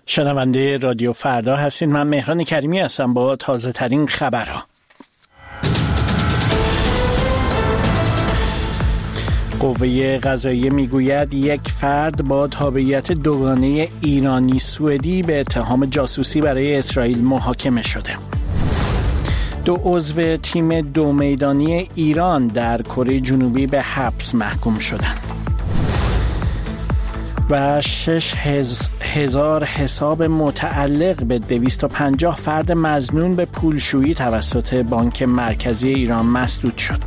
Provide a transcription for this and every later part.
شنونده رادیو فردا هستین. من مهران کریمی هستم با تازه ترین خبرها. قوه قضاییه میگوید یک فرد با تابعیت دوگانه ایرانی سوئدی به اتهام جاسوسی برای اسرائیل محاکمه شده. 2 عضو تیم 2 میدانی ایران در کره جنوبی به حبس محکوم شدند. و 6,000 حساب متعلق به 250 فرد مظنون به پولشویی توسط بانک مرکزی ایران مسدود شد.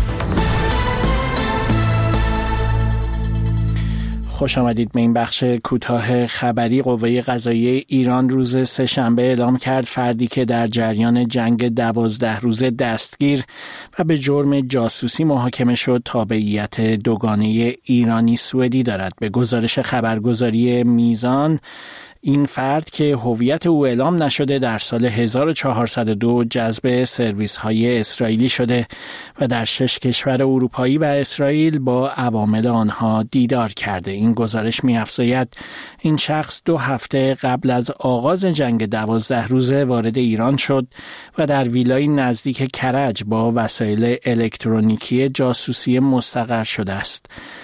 خوش آمدید به این بخش کوتاه خبری. قوه قضاییه ایران روز سه‌شنبه اعلام کرد فردی که در جریان جنگ 12 روزه دستگیر و به جرم جاسوسی محاکمه شد تابعیت دوگانه ایرانی سوئدی دارد. به گزارش خبرگزاری میزان، این فرد که هویت او اعلام نشده در سال 1402 جذب سرویس‌های اسرائیلی شده و در 6 کشور اروپایی و اسرائیل با عوامل آنها دیدار کرده. این گزارش می‌افزاید این شخص 2 هفته قبل از آغاز جنگ 12 روزه وارد ایران شد و در ویلای نزدیک کرج با وسایل الکترونیکی جاسوسی مستقر شده است.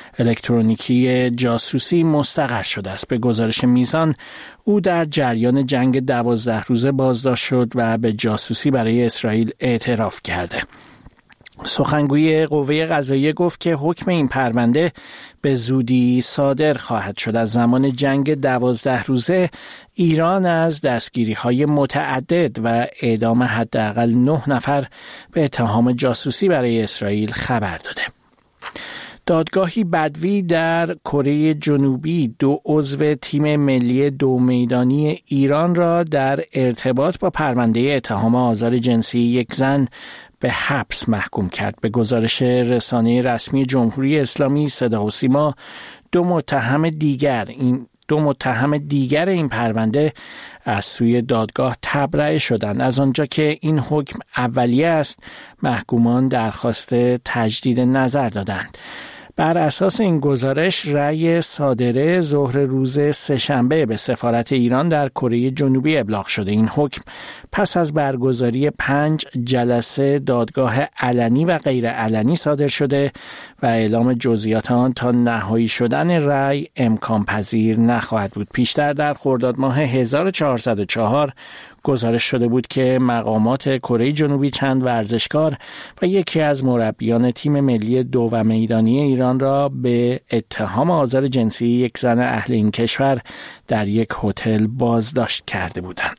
به گزارش میزان، او در جریان جنگ 12 روزه بازداشت شد و به جاسوسی برای اسرائیل اعتراف کرده. سخنگوی قوه قضاییه گفت که حکم این پرونده به زودی صادر خواهد شد. از زمان جنگ 12 روزه ایران از دستگیری‌های متعدد و اعدام حداقل 9 نفر به اتهام جاسوسی برای اسرائیل خبر داده. دادگاهی بدوی در کره جنوبی 2 عضو تیم ملی 2 میدانی ایران را در ارتباط با پرونده اتهام آزار جنسی یک زن به حبس محکوم کرد. به گزارش رسانه رسمی جمهوری اسلامی صدا و سیما، 2 متهم دیگر این پرونده از سوی دادگاه تبرئه شدند. از آنجا که این حکم اولیه است، محکومان درخواست تجدید نظر دادند. بر اساس این گزارش، رأی صادره ظهر روز سه‌شنبه به سفارت ایران در کره جنوبی ابلاغ شده. این حکم پس از برگزاری 5 جلسه دادگاه علنی و غیر علنی صادر شده و اعلام جزئیات آن تا نهایی شدن رأی امکان پذیر نخواهد بود. پیشتر در خرداد ماه 1404 گزارش شده بود که مقامات کره جنوبی چند ورزشکار و یکی از مربیان تیم ملی 2 میدانی ایران را به اتهام آزار جنسی یک زن اهل این کشور در یک هتل بازداشت کرده بودند.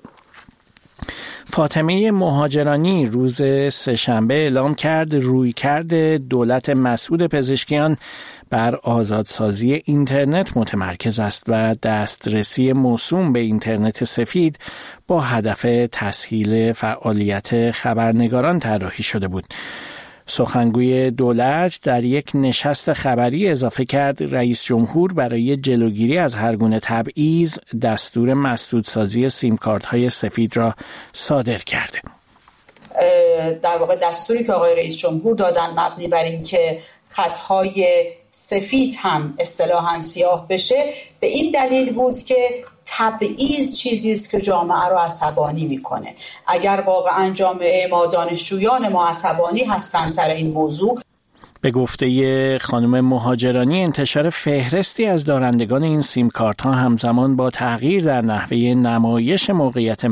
فاطمه مهاجرانی روز سه‌شنبه اعلام کرد رویکرد دولت مسعود پزشکیان بر آزادسازی اینترنت متمرکز است و دسترسی موسوم به اینترنت سفید با هدف تسهیل فعالیت خبرنگاران طراحی شده بود. سخنگوی دولت در یک نشست خبری اضافه کرد رئیس جمهور برای جلوگیری از هر گونه تبعیض دستور مسدودسازی سیمکارت‌های سفید را صادر کرده. در واقع دستوری که آقای رئیس جمهور دادن مبنی بر این که خطهای سفید هم اصطلاحاً سیاه بشه، به این دلیل بود که تبعیض چیزی است که جامعه رو عصبانی میکنه. اگر واقعاً جامعه ما، دانشجویان ما عصبانی هستن سر این موضوع، به گفته خانم مهاجرانی، انتشار فهرستی از دارندگان این سیم کارت ها همزمان با تغییر در نحوه نمایش موقعیت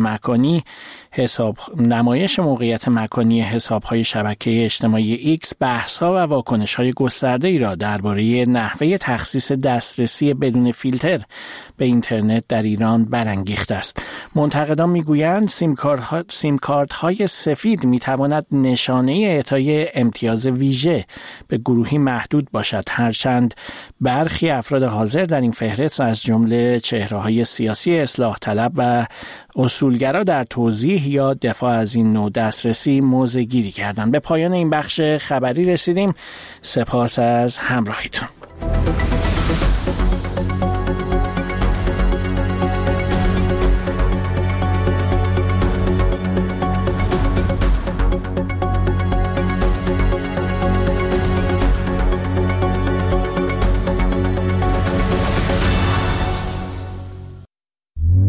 مکانی حساب‌های شبکه اجتماعی ایکس، بحث‌ها و واکنش‌های گسترده‌ای را درباره نحوه تخصیص دسترسی بدون فیلتر به اینترنت در ایران برانگیخته است. منتقدان می‌گویند سیم کارت‌های سفید می‌تواند نشانه اعطای امتیاز ویژه به گروهی محدود باشد، هرچند برخی افراد حاضر در این فهرست از جمله چهره‌های سیاسی اصلاح طلب و اصولگرا در توضیح یا دفاع از این نوع دسترسی موضع گیری کردند. به پایان این بخش خبری رسیدیم. سپاس از همراهیتون.